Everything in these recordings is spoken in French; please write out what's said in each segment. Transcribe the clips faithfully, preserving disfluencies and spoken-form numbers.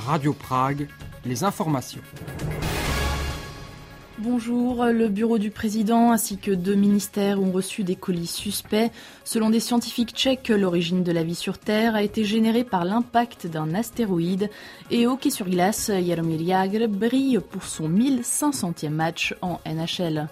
Radio Prague, les informations. Bonjour, le bureau du président ainsi que deux ministères ont reçu des colis suspects. Selon des scientifiques tchèques, l'origine de la vie sur Terre a été générée par l'impact d'un astéroïde. Et au hockey sur glace, Jaromír Jágr brille pour son mille cinq centième match en N H L.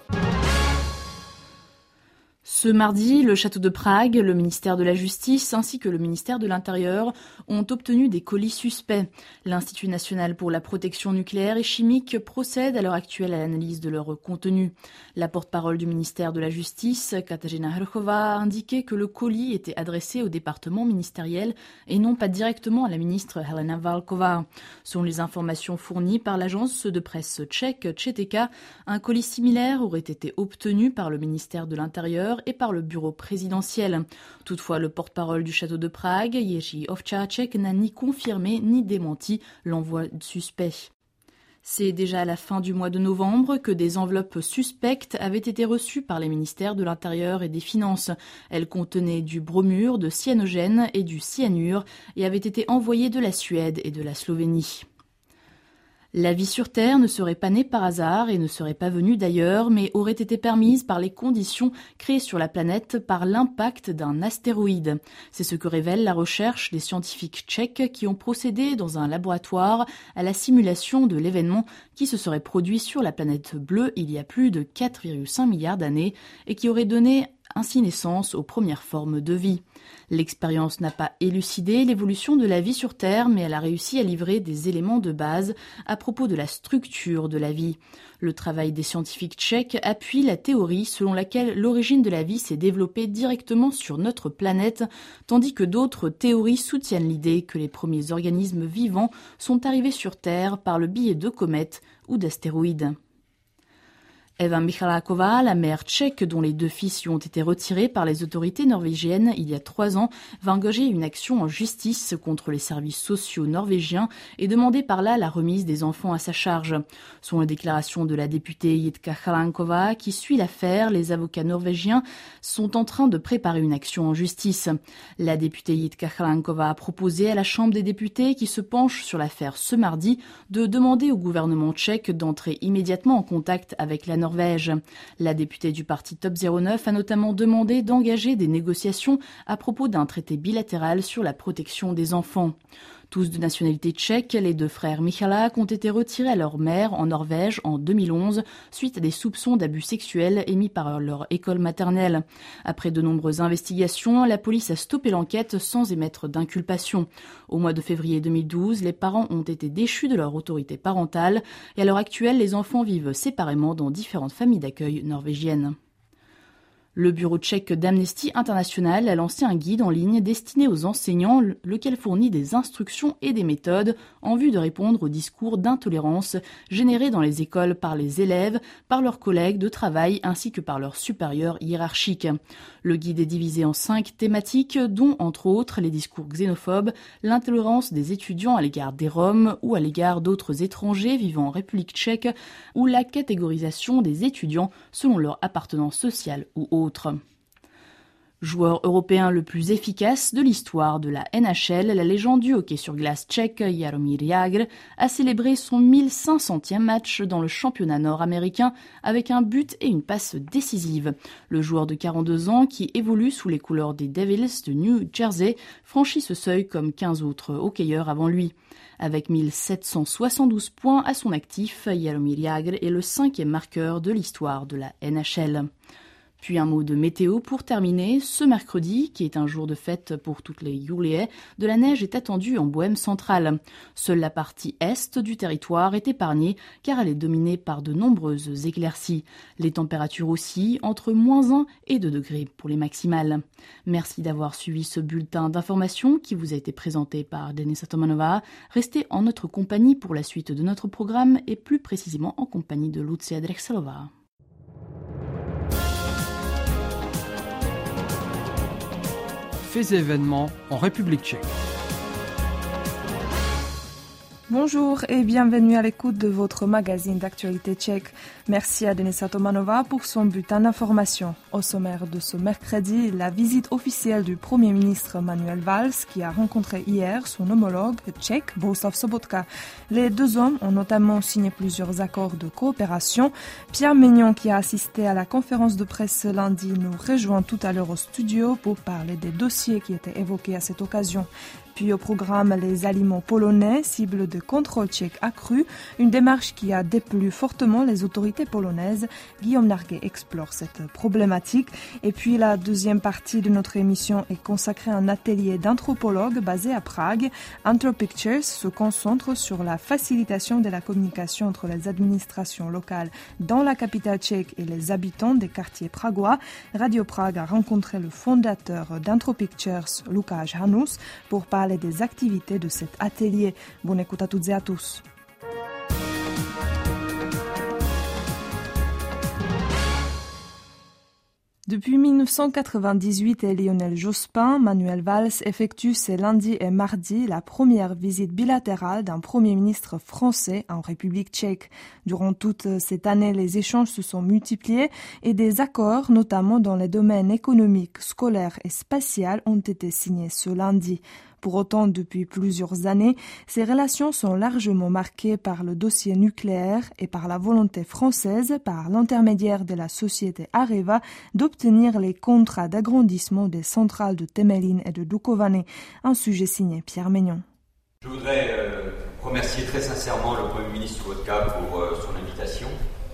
Ce mardi, le château de Prague, le ministère de la Justice ainsi que le ministère de l'Intérieur ont obtenu des colis suspects. L'Institut national pour la protection nucléaire et chimique procède à l'heure actuelle à l'analyse de leur contenu. La porte-parole du ministère de la Justice, Kateřina Hrchová, a indiqué que le colis était adressé au département ministériel et non pas directement à la ministre Helena Válková. Selon les informations fournies par l'agence de presse tchèque Četeka, un colis similaire aurait été obtenu par le ministère de l'Intérieur et par le bureau présidentiel. Toutefois, le porte-parole du château de Prague, Jiří Ovčáček, n'a ni confirmé ni démenti l'envoi suspect. C'est déjà à la fin du mois de novembre que des enveloppes suspectes avaient été reçues par les ministères de l'Intérieur et des Finances. Elles contenaient du bromure, de cyanogène et du cyanure et avaient été envoyées de la Suède et de la Slovénie. La vie sur Terre ne serait pas née par hasard et ne serait pas venue d'ailleurs, mais aurait été permise par les conditions créées sur la planète par l'impact d'un astéroïde. C'est ce que révèle la recherche des scientifiques tchèques qui ont procédé dans un laboratoire à la simulation de l'événement qui se serait produit sur la planète bleue il y a plus de quatre virgule cinq milliards d'années et qui aurait donné ainsi naissance aux premières formes de vie. L'expérience n'a pas élucidé l'évolution de la vie sur Terre, mais elle a réussi à livrer des éléments de base à propos de la structure de la vie. Le travail des scientifiques tchèques appuie la théorie selon laquelle l'origine de la vie s'est développée directement sur notre planète, tandis que d'autres théories soutiennent l'idée que les premiers organismes vivants sont arrivés sur Terre par le biais de comètes ou d'astéroïdes. Eva Michaláková, la mère tchèque dont les deux fils lui ont été retirés par les autorités norvégiennes il y a trois ans, va engager une action en justice contre les services sociaux norvégiens et demander par là la remise des enfants à sa charge. Selon les déclarations de la députée Jitka Chalánková, qui suit l'affaire, les avocats norvégiens sont en train de préparer une action en justice. La députée Jitka Chalánková a proposé à la Chambre des députés, qui se penche sur l'affaire ce mardi, de demander au gouvernement tchèque d'entrer immédiatement en contact avec la Norvège. Norvège. La députée du parti Top zéro neuf a notamment demandé d'engager des négociations à propos d'un traité bilatéral sur la protection des enfants. Tous de nationalité tchèque, les deux frères Michalák ont été retirés à leur mère en Norvège en deux mille onze suite à des soupçons d'abus sexuels émis par leur école maternelle. Après de nombreuses investigations, la police a stoppé l'enquête sans émettre d'inculpation. Au mois de février deux mille douze, les parents ont été déchus de leur autorité parentale et à l'heure actuelle, les enfants vivent séparément dans différentes familles d'accueil norvégiennes. Le bureau tchèque d'Amnesty International a lancé un guide en ligne destiné aux enseignants, lequel fournit des instructions et des méthodes en vue de répondre aux discours d'intolérance générés dans les écoles par les élèves, par leurs collègues de travail ainsi que par leurs supérieurs hiérarchiques. Le guide est divisé en cinq thématiques, dont entre autres les discours xénophobes, l'intolérance des étudiants à l'égard des Roms ou à l'égard d'autres étrangers vivant en République tchèque, ou la catégorisation des étudiants selon leur appartenance sociale ou autre. Joueur européen le plus efficace de l'histoire de la N H L, la légende du hockey sur glace tchèque Jaromír Jágr a célébré son mille cinq centième match dans le championnat nord-américain avec un but et une passe décisive. Le joueur de quarante-deux ans, qui évolue sous les couleurs des Devils de New Jersey, franchit ce seuil comme quinze autres hockeyeurs avant lui. Avec mille sept cent soixante-douze points à son actif, Jaromír Jágr est le cinquième marqueur de l'histoire de la N H L. Puis un mot de météo pour terminer. Ce mercredi, qui est un jour de fête pour toutes les Juliais, de la neige est attendue en Bohême centrale. Seule la partie est du territoire est épargnée car elle est dominée par de nombreuses éclaircies. Les températures aussi, entre moins un et deux degrés pour les maximales. Merci d'avoir suivi ce bulletin d'information qui vous a été présenté par Denisa Tomanova. Restez en notre compagnie pour la suite de notre programme et plus précisément en compagnie de Lucia Drexelova. Faits et événements en République tchèque. Bonjour et bienvenue à l'écoute de votre magazine d'actualité tchèque. Merci à Denisa Tomanova pour son bulletin d'information. Au sommaire de ce mercredi, la visite officielle du Premier ministre Manuel Valls qui a rencontré hier son homologue tchèque Bohuslav Sobotka. Les deux hommes ont notamment signé plusieurs accords de coopération. Pierre Maignan, qui a assisté à la conférence de presse ce lundi, nous rejoint tout à l'heure au studio pour parler des dossiers qui étaient évoqués à cette occasion. Puis au programme, les aliments polonais, cible de contrôle tchèque accru, une démarche qui a déplu fortement les autorités polonaises. Guillaume Narguet explore cette problématique. Et puis la deuxième partie de notre émission est consacrée à un atelier d'anthropologues basé à Prague. Anthropictures se concentre sur la facilitation de la communication entre les administrations locales dans la capitale tchèque et les habitants des quartiers pragois. Radio Prague a rencontré le fondateur d'Anthropictures, Lukáš Hanus, pour parler des activités de cet atelier. Bonne écoute à toutes et à tous. Depuis mille neuf cent quatre-vingt-dix-huit et Lionel Jospin, Manuel Valls effectue ces lundis et mardis la première visite bilatérale d'un Premier ministre français en République tchèque. Durant toute cette année, les échanges se sont multipliés et des accords, notamment dans les domaines économiques, scolaires et spatial, ont été signés ce lundi. Pour autant, depuis plusieurs années, ces relations sont largement marquées par le dossier nucléaire et par la volonté française, par l'intermédiaire de la société Areva, d'obtenir les contrats d'agrandissement des centrales de Temelín et de Dukovany, un sujet signé Pierre Maignan. Je voudrais euh, remercier très sincèrement le Premier ministre Sobotka pour euh, son invitation.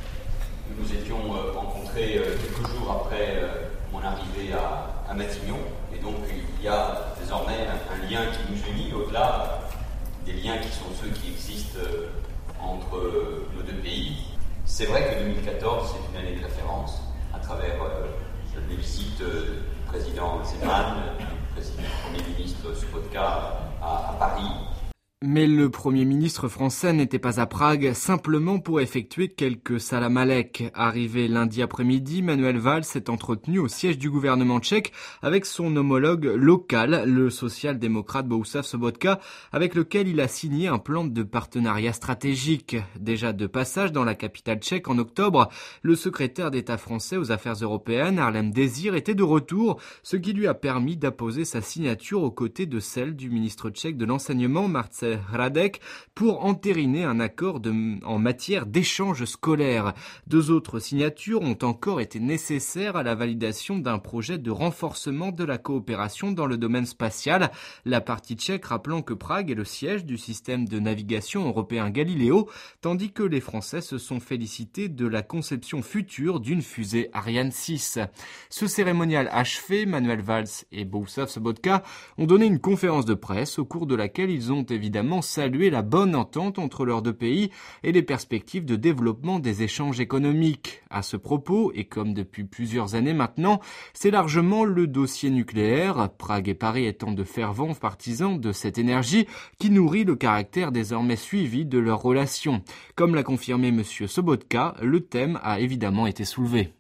Nous nous étions euh, rencontrés euh, quelques jours après euh, mon arrivée à, à Matignon, et donc il y a désormais un, un lien qui nous unit, au-delà des liens qui sont ceux qui existent euh, entre euh, nos deux pays. C'est vrai que deux mille quatorze, c'est une année de référence à travers euh, les visites euh, du président Zeman, du président du Premier ministre Sobotka à, à Paris. Mais le Premier ministre français n'était pas à Prague simplement pour effectuer quelques salam alek. Arrivé lundi après-midi, Manuel Valls s'est entretenu au siège du gouvernement tchèque avec son homologue local, le social-démocrate Bohuslav Sobotka, avec lequel il a signé un plan de partenariat stratégique. Déjà de passage dans la capitale tchèque en octobre, le secrétaire d'État français aux affaires européennes, Harlem Désir, était de retour, ce qui lui a permis d'apposer sa signature aux côtés de celle du ministre tchèque de l'enseignement, Marcel Hradec, pour entériner un accord de, en matière d'échange scolaire. Deux autres signatures ont encore été nécessaires à la validation d'un projet de renforcement de la coopération dans le domaine spatial, la partie tchèque rappelant que Prague est le siège du système de navigation européen Galileo, tandis que les Français se sont félicités de la conception future d'une fusée Ariane six. Ce cérémonial achevé, Manuel Valls et Bohuslav Sobotka ont donné une conférence de presse au cours de laquelle ils ont évidemment salué la bonne entente entre leurs deux pays et les perspectives de développement des échanges économiques. À ce propos, et comme depuis plusieurs années maintenant, c'est largement le dossier nucléaire, Prague et Paris étant de fervents partisans de cette énergie qui nourrit le caractère désormais suivi de leurs relations. Comme l'a confirmé M. Sobotka, le thème a évidemment été soulevé.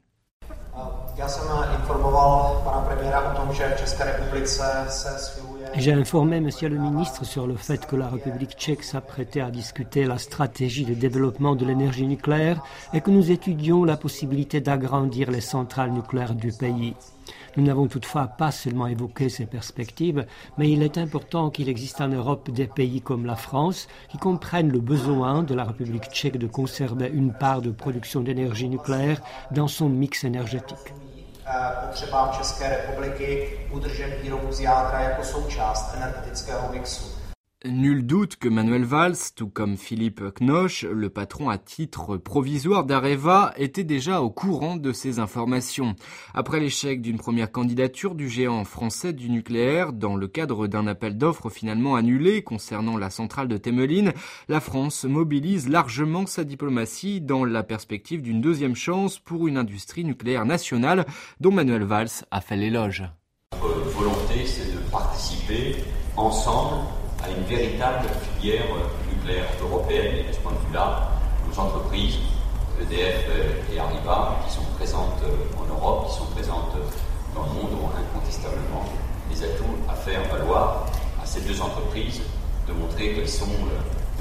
J'ai informé Monsieur le ministre sur le fait que la République tchèque s'apprêtait à discuter la stratégie de développement de l'énergie nucléaire et que nous étudions la possibilité d'agrandir les centrales nucléaires du pays. Nous n'avons toutefois pas seulement évoqué ces perspectives, mais il est important qu'il existe en Europe des pays comme la France qui comprennent le besoin de la République tchèque de conserver une part de production d'énergie nucléaire dans son mix énergétique. potřebám České republiky udržet výrobu z jádra jako součást energetického mixu. Nul doute que Manuel Valls, tout comme Philippe Knoche, le patron à titre provisoire d'Areva, était déjà au courant de ces informations. Après l'échec d'une première candidature du géant français du nucléaire, dans le cadre d'un appel d'offres finalement annulé concernant la centrale de Temelín, la France mobilise largement sa diplomatie dans la perspective d'une deuxième chance pour une industrie nucléaire nationale dont Manuel Valls a fait l'éloge. Notre volonté, c'est de participer ensemble à une véritable filière nucléaire européenne. Et de ce point de vue-là, nos entreprises, E D F et Areva, qui sont présentes en Europe, qui sont présentes dans le monde, ont incontestablement les atouts à faire valoir à ces deux entreprises de montrer qu'elles sont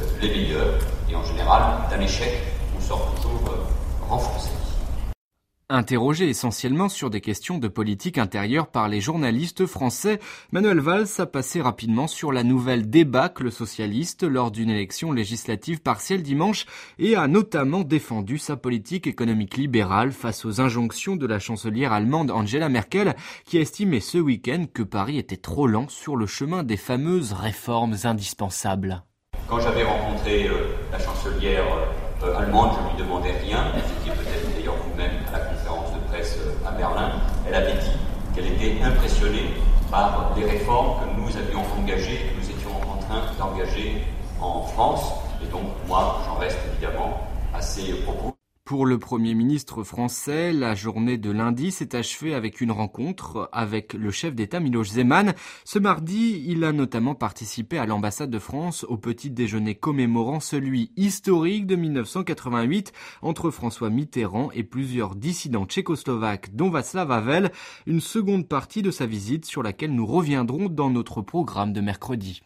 les meilleurs. Et en général, d'un échec, on sort toujours renforcé. Interrogé essentiellement sur des questions de politique intérieure par les journalistes français, Manuel Valls a passé rapidement sur la nouvelle débâcle socialiste lors d'une élection législative partielle dimanche et a notamment défendu sa politique économique libérale face aux injonctions de la chancelière allemande Angela Merkel qui a estimé ce week-end que Paris était trop lent sur le chemin des fameuses réformes indispensables. Quand j'avais rencontré euh, la chancelière euh, allemande, je lui demandais rien, vous étiez peut-être d'ailleurs vous-même à la conférence de presse euh, à Berlin, elle avait dit qu'elle était impressionnée par les réformes que nous avions engagées, que nous étions en train d'engager en France, et donc moi j'en reste évidemment à ces propos. Pour le Premier ministre français, la journée de lundi s'est achevée avec une rencontre avec le chef d'État Miloš Zeman. Ce mardi, il a notamment participé à l'ambassade de France au petit déjeuner commémorant celui historique de mille neuf cent quatre-vingt-huit entre François Mitterrand et plusieurs dissidents tchécoslovaques dont Václav Havel. Une seconde partie de sa visite sur laquelle nous reviendrons dans notre programme de mercredi.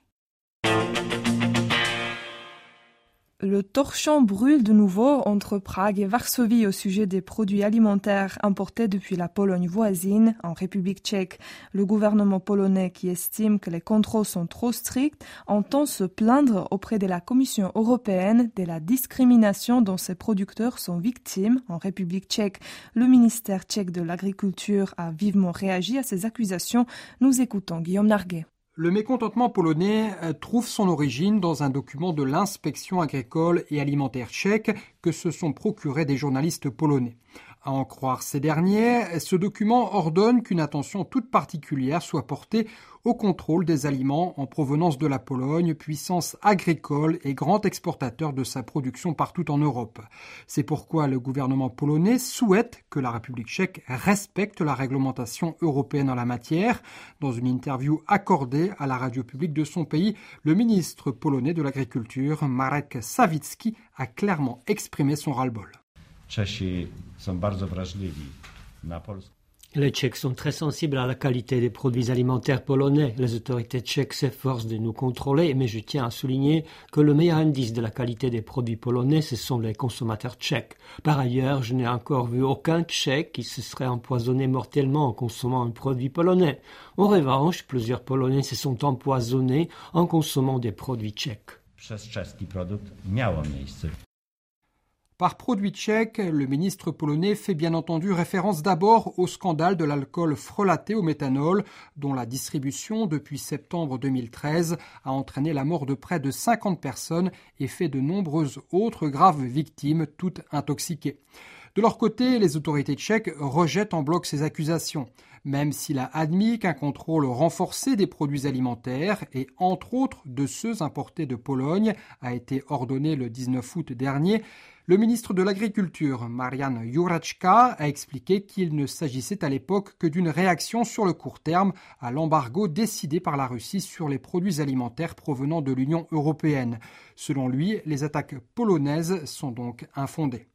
Le torchon brûle de nouveau entre Prague et Varsovie au sujet des produits alimentaires importés depuis la Pologne voisine en République tchèque. Le gouvernement polonais, qui estime que les contrôles sont trop stricts, entend se plaindre auprès de la Commission européenne de la discrimination dont ses producteurs sont victimes en République tchèque. Le ministère tchèque de l'Agriculture a vivement réagi à ces accusations. Nous écoutons Guillaume Narguet. Le mécontentement polonais trouve son origine dans un document de l'inspection agricole et alimentaire tchèque que se sont procurés des journalistes polonais. À en croire ces derniers, ce document ordonne qu'une attention toute particulière soit portée au contrôle des aliments en provenance de la Pologne, puissance agricole et grand exportateur de sa production partout en Europe. C'est pourquoi le gouvernement polonais souhaite que la République tchèque respecte la réglementation européenne en la matière. Dans une interview accordée à la radio publique de son pays, le ministre polonais de l'Agriculture, Marek Sawicki, a clairement exprimé son ras-le-bol. Les Tchèques sont très sensibles à la qualité des produits alimentaires polonais. Les autorités tchèques s'efforcent de nous contrôler, mais je tiens à souligner que le meilleur indice de la qualité des produits polonais, ce sont les consommateurs tchèques. Par ailleurs, je n'ai encore vu aucun Tchèque qui se serait empoisonné mortellement en consommant un produit polonais. En revanche, plusieurs Polonais se sont empoisonnés en consommant des produits tchèques. Par produit tchèque, le ministre polonais fait bien entendu référence d'abord au scandale de l'alcool frelaté au méthanol, dont la distribution depuis septembre deux mille treize a entraîné la mort de près de cinquante personnes et fait de nombreuses autres graves victimes, toutes intoxiquées. De leur côté, les autorités tchèques rejettent en bloc ces accusations, même s'il a admis qu'un contrôle renforcé des produits alimentaires et entre autres de ceux importés de Pologne a été ordonné le dix-neuf août dernier. Le ministre de l'Agriculture, Marian Jurečka, a expliqué qu'il ne s'agissait à l'époque que d'une réaction sur le court terme à l'embargo décidé par la Russie sur les produits alimentaires provenant de l'Union européenne. Selon lui, les attaques polonaises sont donc infondées.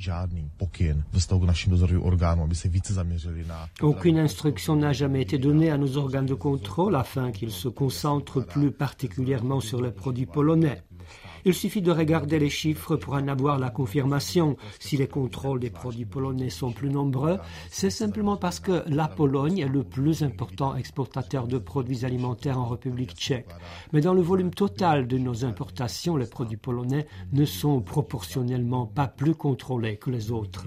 Aucune instruction n'a jamais été donnée à nos organes de contrôle afin qu'ils se concentrent plus particulièrement sur les produits polonais. Il suffit de regarder les chiffres pour en avoir la confirmation. Si les contrôles des produits polonais sont plus nombreux, c'est simplement parce que la Pologne est le plus important exportateur de produits alimentaires en République tchèque. Mais dans le volume total de nos importations, les produits polonais ne sont proportionnellement pas plus contrôlés que les autres.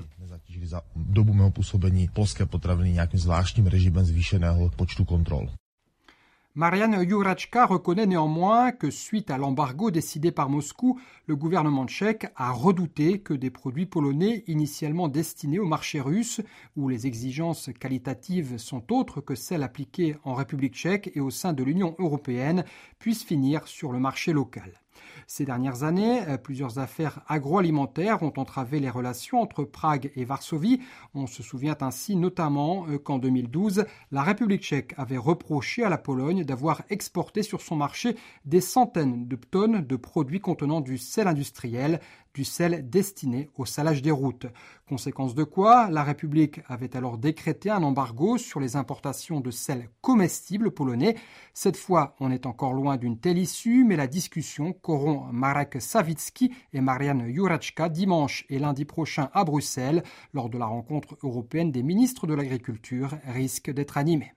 Marian Jurečka reconnaît néanmoins que suite à l'embargo décidé par Moscou, le gouvernement tchèque a redouté que des produits polonais initialement destinés au marché russe, où les exigences qualitatives sont autres que celles appliquées en République tchèque et au sein de l'Union européenne, puissent finir sur le marché local. Ces dernières années, plusieurs affaires agroalimentaires ont entravé les relations entre Prague et Varsovie. On se souvient ainsi notamment qu'en deux mille douze, la République tchèque avait reproché à la Pologne d'avoir exporté sur son marché des centaines de tonnes de produits contenant du sel industriel, du sel destiné au salage des routes. Conséquence de quoi, la République avait alors décrété un embargo sur les importations de sel comestible polonais. Cette fois, on est encore loin d'une telle issue, mais la discussion qu'auront Marek Sawicki et Marian Jureczka dimanche et lundi prochain à Bruxelles, lors de la rencontre européenne des ministres de l'Agriculture, risque d'être animée.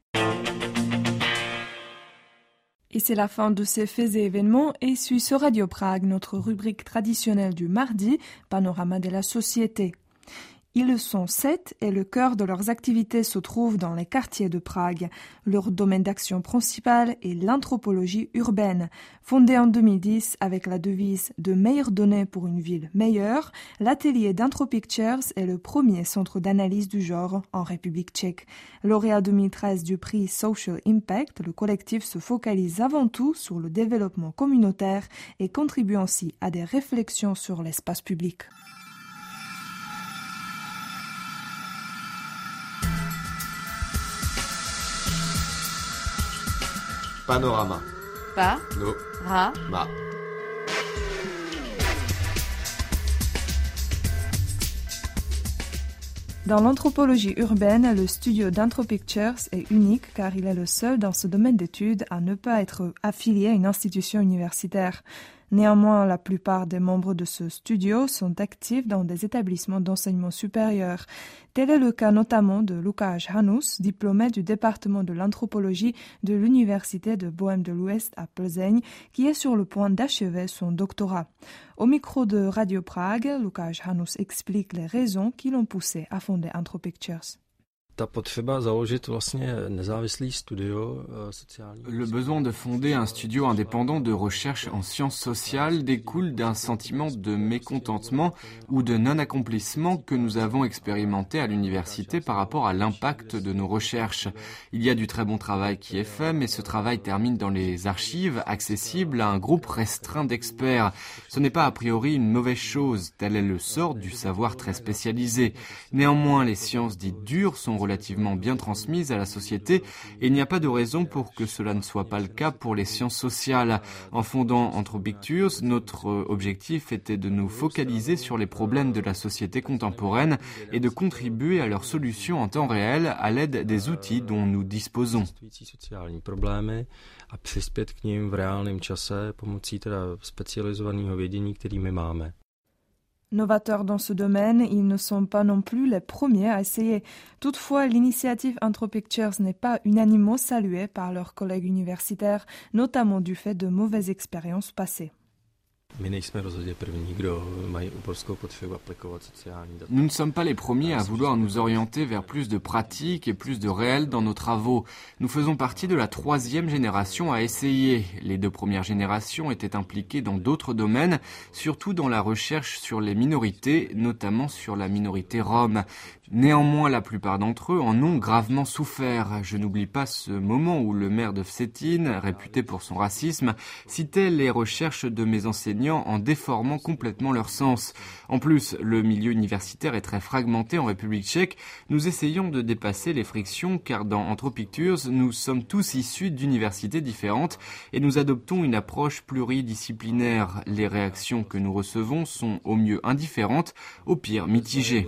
Et c'est la fin de ces faits et événements et suit sur Radio Prague notre rubrique traditionnelle du mardi, Panorama de la société. Ils sont sept et le cœur de leurs activités se trouve dans les quartiers de Prague. Leur domaine d'action principal est l'anthropologie urbaine. Fondé en deux mille dix avec la devise « De meilleures données pour une ville meilleure », l'atelier d'Anthropictures est le premier centre d'analyse du genre en République tchèque. Lauréat deux mille treize du prix Social Impact, le collectif se focalise avant tout sur le développement communautaire et contribue ainsi à des réflexions sur l'espace public. Panorama. Pa. No. Ra. Ma. Dans l'anthropologie urbaine, le studio d'Anthropictures est unique car il est le seul dans ce domaine d'études à ne pas être affilié à une institution universitaire. Néanmoins, la plupart des membres de ce studio sont actifs dans des établissements d'enseignement supérieur. Tel est le cas notamment de Lukáš Hanus, diplômé du département de l'anthropologie de l'Université de Bohême de l'Ouest à Plzeň, qui est sur le point d'achever son doctorat. Au micro de Radio Prague, Lukáš Hanus explique les raisons qui l'ont poussé à fonder Anthropictures. Le besoin de fonder un studio indépendant de recherche en sciences sociales découle d'un sentiment de mécontentement ou de non-accomplissement que nous avons expérimenté à l'université par rapport à l'impact de nos recherches. Il y a du très bon travail qui est fait, mais ce travail termine dans les archives accessibles à un groupe restreint d'experts. Ce n'est pas a priori une mauvaise chose, tel est le sort du savoir très spécialisé. Néanmoins, les sciences dites dures sont relativement bien transmises à la société et il n'y a pas de raison pour que cela ne soit pas le cas pour les sciences sociales. En fondant Anthropictures, notre objectif était de nous focaliser sur les problèmes de la société contemporaine et de contribuer à leur solution en temps réel à l'aide des outils dont nous disposons. Novateurs dans ce domaine, ils ne sont pas non plus les premiers à essayer. Toutefois, l'initiative Anthropictures n'est pas unanimement saluée par leurs collègues universitaires, notamment du fait de mauvaises expériences passées. Nous ne sommes pas les premiers à vouloir nous orienter vers plus de pratique et plus de réel dans nos travaux. Nous faisons partie de la troisième génération à essayer. Les deux premières générations étaient impliquées dans d'autres domaines, surtout dans la recherche sur les minorités, notamment sur la minorité rome. Néanmoins, la plupart d'entre eux en ont gravement souffert. Je n'oublie pas ce moment où le maire de Vsetín, réputé pour son racisme, citait les recherches de mes enseignants en déformant complètement leur sens. En plus, le milieu universitaire est très fragmenté en République tchèque. Nous essayons de dépasser les frictions car dans Anthropictures, nous sommes tous issus d'universités différentes et nous adoptons une approche pluridisciplinaire. Les réactions que nous recevons sont au mieux indifférentes, au pire mitigées.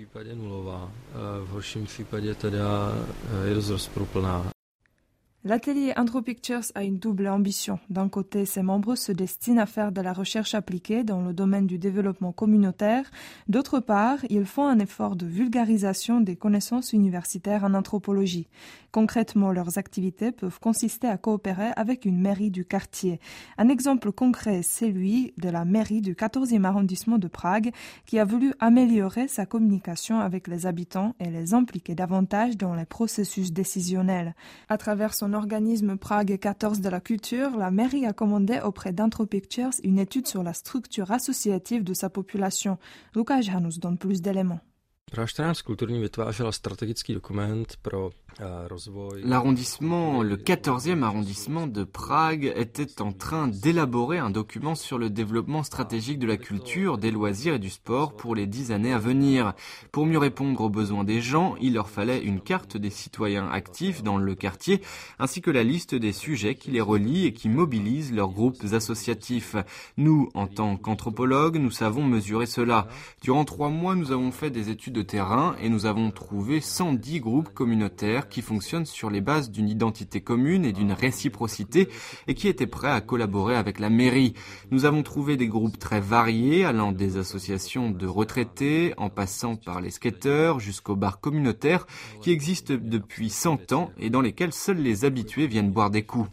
L'atelier Anthropictures a une double ambition. D'un côté, ses membres se destinent à faire de la recherche appliquée dans le domaine du développement communautaire. D'autre part, ils font un effort de vulgarisation des connaissances universitaires en anthropologie. Concrètement, leurs activités peuvent consister à coopérer avec une mairie du quartier. Un exemple concret, c'est celui de la mairie du quatorzième arrondissement de Prague qui a voulu améliorer sa communication avec les habitants et les impliquer davantage dans les processus décisionnels. À travers son organisme Prague quatorze de la culture, la mairie a commandé auprès d'Anthropictures une étude sur la structure associative de sa population. Lukáš Hanus donne plus d'éléments. L'arrondissement, le quatorzième arrondissement de Prague était en train d'élaborer un document sur le développement stratégique de la culture, des loisirs et du sport pour les dix années à venir. Pour mieux répondre aux besoins des gens, il leur fallait une carte des citoyens actifs dans le quartier, ainsi que la liste des sujets qui les relient et qui mobilisent leurs groupes associatifs. Nous, en tant qu'anthropologues, nous savons mesurer cela. Durant trois mois, nous avons fait des études de terrain et nous avons trouvé cent dix groupes communautaires qui fonctionnent sur les bases d'une identité commune et d'une réciprocité et qui étaient prêts à collaborer avec la mairie. Nous avons trouvé des groupes très variés, allant des associations de retraités, en passant par les skateurs jusqu'aux bars communautaires qui existent depuis cent ans et dans lesquels seuls les habitués viennent boire des coups.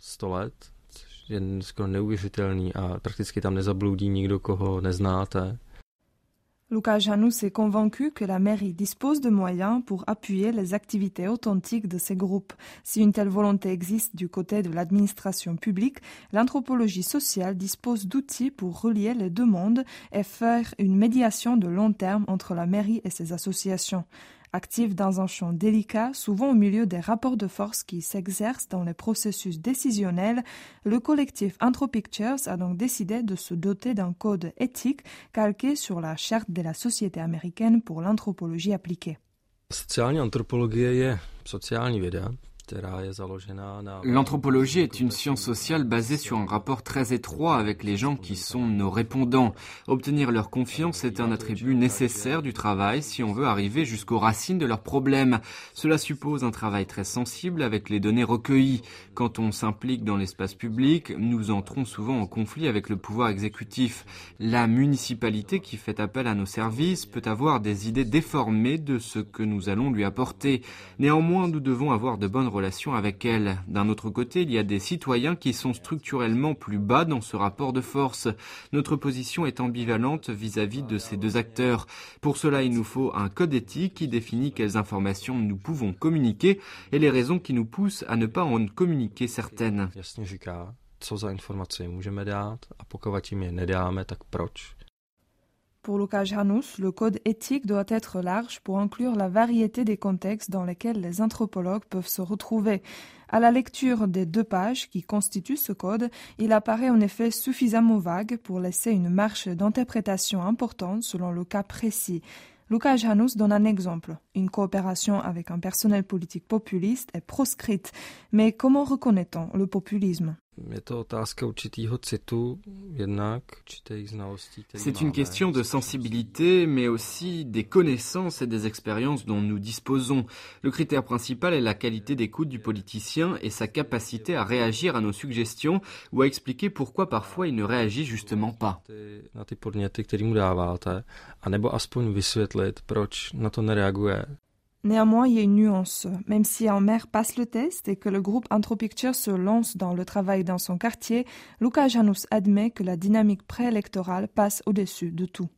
Lukáš Hanus est convaincu que la mairie dispose de moyens pour appuyer les activités authentiques de ces groupes. Si une telle volonté existe du côté de l'administration publique, l'anthropologie sociale dispose d'outils pour relier les deux mondes et faire une médiation de long terme entre la mairie et ses associations. Active dans un champ délicat, souvent au milieu des rapports de force qui s'exercent dans les processus décisionnels, le collectif Anthropictures a donc décidé de se doter d'un code éthique calqué sur la charte de la Société américaine pour l'anthropologie appliquée. Sociální antropologie je sociální věda. L'anthropologie est une science sociale basée sur un rapport très étroit avec les gens qui sont nos répondants. Obtenir leur confiance est un attribut nécessaire du travail si on veut arriver jusqu'aux racines de leurs problèmes. Cela suppose un travail très sensible avec les données recueillies. Quand on s'implique dans l'espace public, nous entrons souvent en conflit avec le pouvoir exécutif. La municipalité qui fait appel à nos services peut avoir des idées déformées de ce que nous allons lui apporter. Néanmoins, nous devons avoir de bonnes relations avec elle. D'un autre côté, il y a des citoyens qui sont structurellement plus bas dans ce rapport de force. Notre position est ambivalente vis-à-vis de ces deux acteurs. Pour cela, il nous faut un code éthique qui définit quelles informations nous pouvons communiquer et les raisons qui nous poussent à ne pas en communiquer certaines. Jasně říká, co za informace můžeme dát a pokud jim je nedáme, tak proč. Pour Lukáš Hanus, le code éthique doit être large pour inclure la variété des contextes dans lesquels les anthropologues peuvent se retrouver. À la lecture des deux pages qui constituent ce code, il apparaît en effet suffisamment vague pour laisser une marge d'interprétation importante selon le cas précis. Lukáš Hanus donne un exemple. Une coopération avec un personnel politique populiste est proscrite. Mais comment reconnaît-on le populisme ? C'est une question de sensibilité, mais aussi des connaissances et des expériences dont nous disposons. Le critère principal est la qualité d'écoute du politicien et sa capacité à réagir à nos suggestions ou à expliquer pourquoi parfois il ne réagit justement pas. Néanmoins, il y a une nuance. Même si un maire passe le test et que le groupe Anthropictures se lance dans le travail dans son quartier, Lukáš Hanus admet que la dynamique préélectorale passe au-dessus de tout.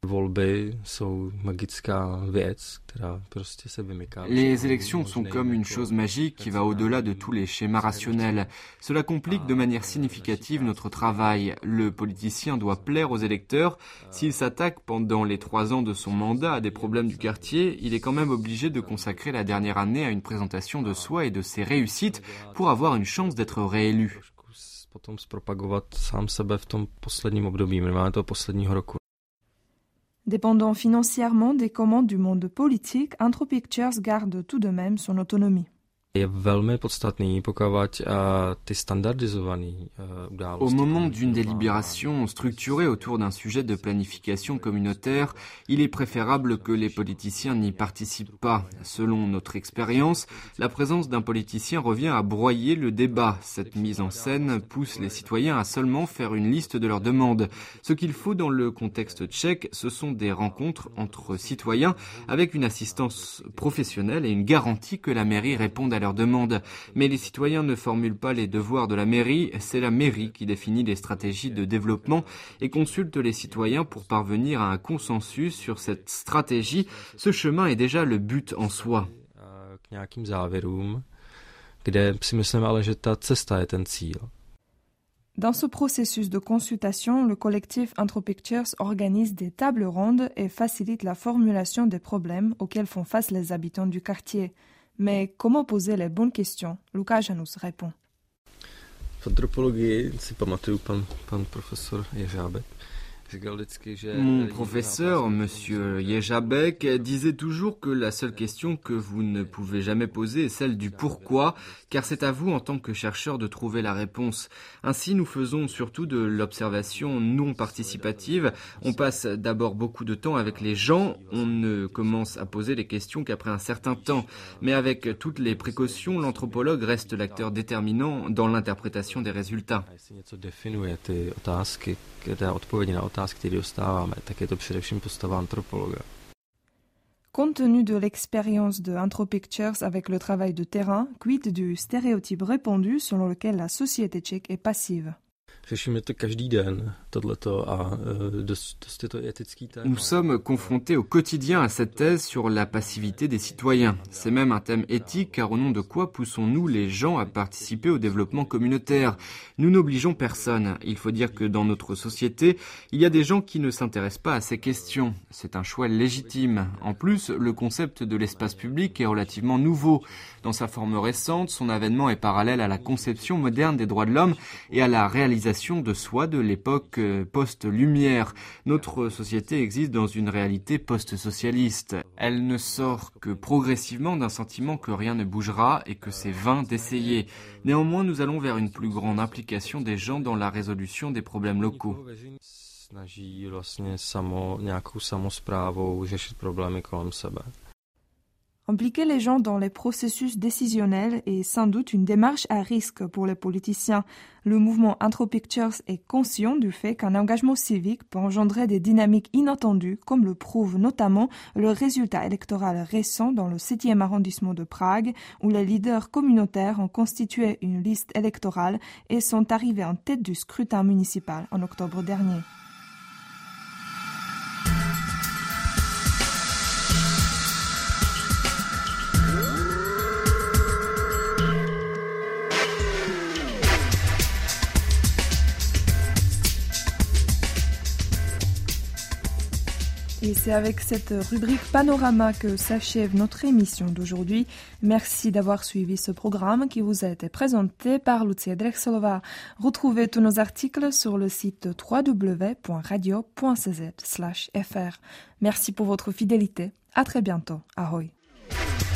Les élections sont comme une chose magique qui va au-delà de tous les schémas rationnels. Cela complique de manière significative notre travail. Le politicien doit plaire aux électeurs. S'il s'attaque pendant les trois ans de son mandat à des problèmes du quartier, il est quand même obligé de consacrer la dernière année à une présentation de soi et de ses réussites pour avoir une chance d'être réélu. Dépendant financièrement des commandes du monde politique, Anthropictures garde tout de même son autonomie. Au moment d'une délibération structurée autour d'un sujet de planification communautaire, il est préférable que les politiciens n'y participent pas. Selon notre expérience, la présence d'un politicien revient à broyer le débat. Cette mise en scène pousse les citoyens à seulement faire une liste de leurs demandes. Ce qu'il faut dans le contexte tchèque, ce sont des rencontres entre citoyens avec une assistance professionnelle et une garantie que la mairie réponde à leurs demandes. Mais les citoyens ne formulent pas les devoirs de la mairie, c'est la mairie qui définit les stratégies de développement et consulte les citoyens pour parvenir à un consensus sur cette stratégie. Ce chemin est déjà le but en soi. Dans ce processus de consultation, le collectif Anthropictures organise des tables rondes et facilite la formulation des problèmes auxquels font face les habitants du quartier. Mais comment poser les bonnes questions? Lukáš Janus répond. V antropologii si pamatuju pan, pan profesor Jeřábek. Mon professeur, monsieur Jeřábek, disait toujours que la seule question que vous ne pouvez jamais poser est celle du pourquoi, car c'est à vous en tant que chercheur de trouver la réponse. Ainsi, nous faisons surtout de l'observation non participative. On passe d'abord beaucoup de temps avec les gens, on ne commence à poser les questions qu'après un certain temps. Mais avec toutes les précautions, l'anthropologue reste l'acteur déterminant dans l'interprétation des résultats. Compte tenu de l'expérience de Anthropictures avec le travail de terrain, quid du stéréotype répandu selon lequel la société tchèque est passive? Nous sommes confrontés au quotidien à cette thèse sur la passivité des citoyens. C'est même un thème éthique, car au nom de quoi poussons-nous les gens à participer au développement communautaire? Nous n'obligeons personne. Il faut dire que dans notre société, il y a des gens qui ne s'intéressent pas à ces questions. C'est un choix légitime. En plus, le concept de l'espace public est relativement nouveau. Dans sa forme récente, son avènement est parallèle à la conception moderne des droits de l'homme et à la réalisation de soi de l'époque post-Lumière. Notre société existe dans une réalité post-socialiste. Elle ne sort que progressivement d'un sentiment que rien ne bougera et que c'est vain d'essayer. Néanmoins, nous allons vers une plus grande implication des gens dans la résolution des problèmes locaux. Snaží vlastně samo, nějakou samosprávou řešit problémy kolem sebe. Impliquer les gens dans les processus décisionnels est sans doute une démarche à risque pour les politiciens. Le mouvement Anthropictures est conscient du fait qu'un engagement civique peut engendrer des dynamiques inattendues, comme le prouve notamment le résultat électoral récent dans le septième arrondissement de Prague, où les leaders communautaires ont constitué une liste électorale et sont arrivés en tête du scrutin municipal en octobre dernier. Et c'est avec cette rubrique Panorama que s'achève notre émission d'aujourd'hui. Merci d'avoir suivi ce programme qui vous a été présenté par Lucia Drexlová. Retrouvez tous nos articles sur le site w w w point radio point c z slash f r. Merci pour votre fidélité. À très bientôt. Ahoj.